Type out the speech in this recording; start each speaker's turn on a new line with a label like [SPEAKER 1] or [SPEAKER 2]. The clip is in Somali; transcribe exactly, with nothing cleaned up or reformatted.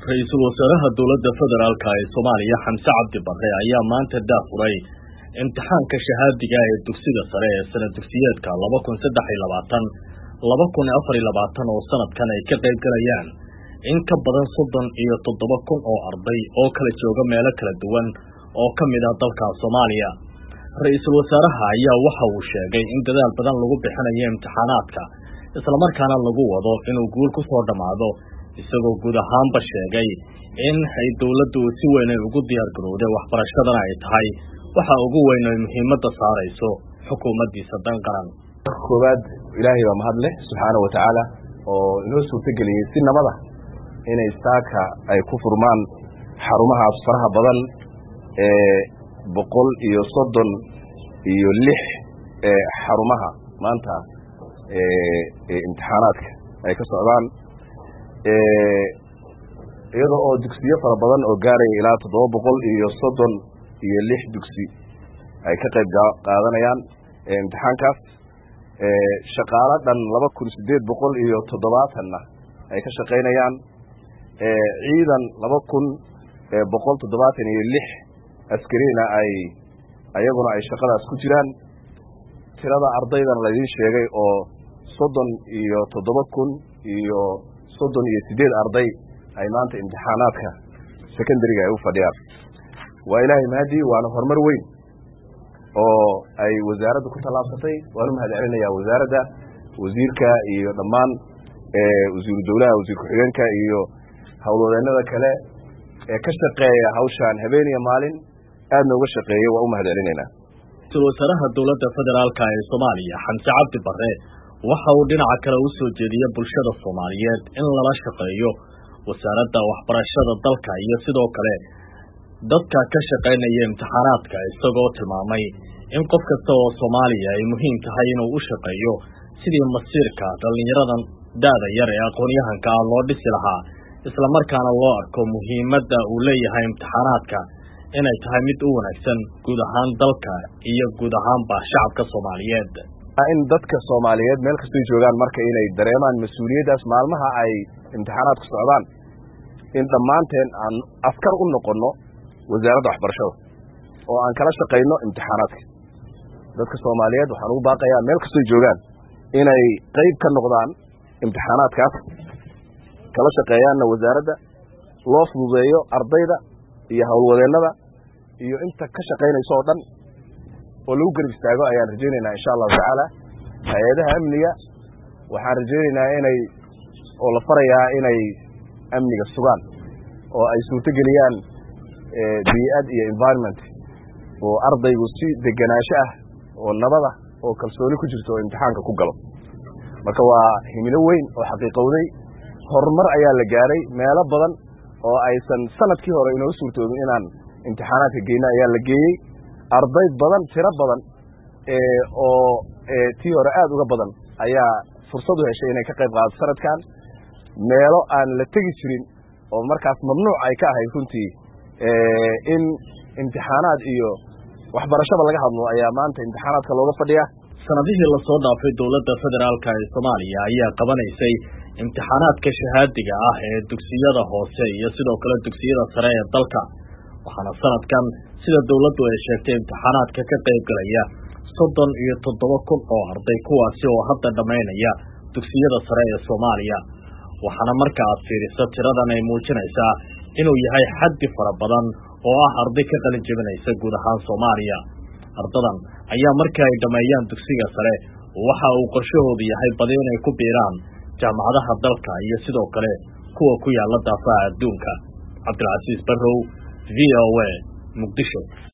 [SPEAKER 1] Ra'iisul Wasaaraha Dowladda Federaalka ee Soomaaliya Xamse Cabdi Barre ayaa maanta daafuray imtixaanka shahaadiga ee dugsiga sare ee sanad dugsiyeedka laba kun saddex iyo labaatan laba kun afar iyo labaatan oo sanadkan ay ka qayb galayaan in ka badan soddon iyo toddoba kun oo arday oo kala jooga meelo kala duwan oo ka mid ah dalka Soomaaliya. Ra'iisul Wasaaraha ayaa waxa uu sheegay in dadaal badan lagu bixinayo imtixaanaadka isla markaana lagu wado inuu guul ku soo dhamaado isagoo guud ahaanba sheegay in ay dawladdu si weyn ay ugu diyaar garowday waxbarashadana ay tahay waxa ugu weyn oo muhiimadda saarayso xukuumaddiisa dan qaran.
[SPEAKER 2] koobaad ilaahay baa mahad leh subxaanahu wa tacaala oo inoo suurtageliyey si nabada inay saaka ay ku furmaan xarumahaas faraha badan ee boqol iyo soddon iyo lix ee xarumaha maanta ee imtixaanaadka ay ka socdaan ee iyadoo oo dugsiyo fara badan oo gaaraya ilaa toddoba boqol iyo soddon iyo lix dugsi ay ka qayb qaadanayaan imtixaankaas ee shaqaale dhan laba kun siddeed boqol iyo toddobaatanna ay ka shaqaynayaan ee ciidan laba kun boqol toddobaatan iyo lix askarina ay ayaguna ay shaqadaas ku jiraan. tirada ardaydan laydin sheegay oo soddon iyo toddoba kun iyo soddon iyo siddeed arday ay maanta imtixaanaadka secondary-ga ay u fadhiyaan waa ilaahay mahadii waana horumar weyn oo ay wasaaraddu ku tallaabsatay. waanu mahad celinayaa wasaaradda wasiirka iyo dhammaan wasiiru dowlaha wasiir ku-xigeenka iyo howlwadeennada kale ee ka shaqeeya hawshaan habeen iyo maalin aad nooga shaqeeya waa u mahad celinaynaa.
[SPEAKER 1] Ra'iisul Wasaaraha Dowladda Federaalka ee Soomaaliya Xamse Cabdi Barre waxa uu dhinaca kale u soo jeediyay bulshada Soomaaliyeed in lala shaqeeyo wasaaradda waxbarashada dalka iyo sidoo kale dadka ka shaqeynaya imtixaanaadka isagoo tilmaamay in qof kasta oo Soomaaliya ay muhiim tahay inuu u shaqeeyo sidii masiirka dhalinyaradan daada yar ee aqoon-yahanka ah loo dhisi lahaa isla markaana loo arko muhiimadda uu leeyahay imtixaanaadka inay tahay mid u wanaagsan guud ahaan dalka iyo guud ahaanba shacabka Soomaaliyeed.
[SPEAKER 2] in dadka Soomaaliyeed meel kasta joogaan marka inay dareemaan mas'uuliyaddaas maalmaha ay imtixaanaadku socdaan in dhammaanteen aan askar u noqono wasaaradda waxbarashada oo aan kala shaqeyno imtixaanaadka. dadka Soomaaliyeed waxaan ugu baaqayaa meel kasta joogaan inay qayb ka noqdaan imtixaanaadkaas kala shaqeeyaanna wasaaradda loo fududeeyo ardayda iyo howlwadeennada iyo inta ka shaqeynayso oo dhan oo lagu garab istaago ayaan rajaynaynaa insha allahu tacaala. hay-adaha amniga waxaan rajaynaynaa inay oo la farayaa inay amniga sugaan oo ay suurtogeliyaan bii'ad iyo environment oo ardaygu si deganaansho ah oo nabada oo kalsooni ku jirto oo imtixaanka ku galo. marka waa himilo weyn oo xaqiiqowday horumar ayaa la gaaray meelo badan oo aysan sanadkii hore inoo suurtoobin inaan imtixaanaadka geyna ayaa la geeyey. arday badan tiro badan ee oo tii hore aad uga badan ayaa fursad u heshay inay ka qayb qaadato sanadkan meelo aan la tegi jirin oo markaas mamnuuc ay ka ahayd runtii in imtixaanaad iyo waxbarashada laga hadlo ayaa maanta imtixaanaadka looga fadhiyaa.
[SPEAKER 1] sanadihii la soo dhaafay dowladda federaalka ee Soomaaliya ayaa qabanaysay imtixaanaadka shahaadiga ah ee dugsiyada hoose iyo sidoo kale dugsiyada sare ee dalka waxaana sanadkan sida dawladdu ay sheegtay imtixaanaadka ka qayb galaya soddon iyo toddoba kun oo arday kuwaasi oo hadda dhamaynaya dugsiyada sare ee Soomaaliya. waxaana marka aad fiiriso tiradan ay muujinaysaa inuu yahay xaddi fara badan oo ah arday ka qalin jebinaysa guud ahaan Soomaaliya. ardadan ayaa marka ay dhameeyaan dugsiga sare waxa uu qorshahoodu yahay badi inay ku biiraan jaamacadaha dalka iyo sidoo kale kuwa ku yaala daafaha adduunka. Cabdilcasiis Barrow, V O A, Muqdisho.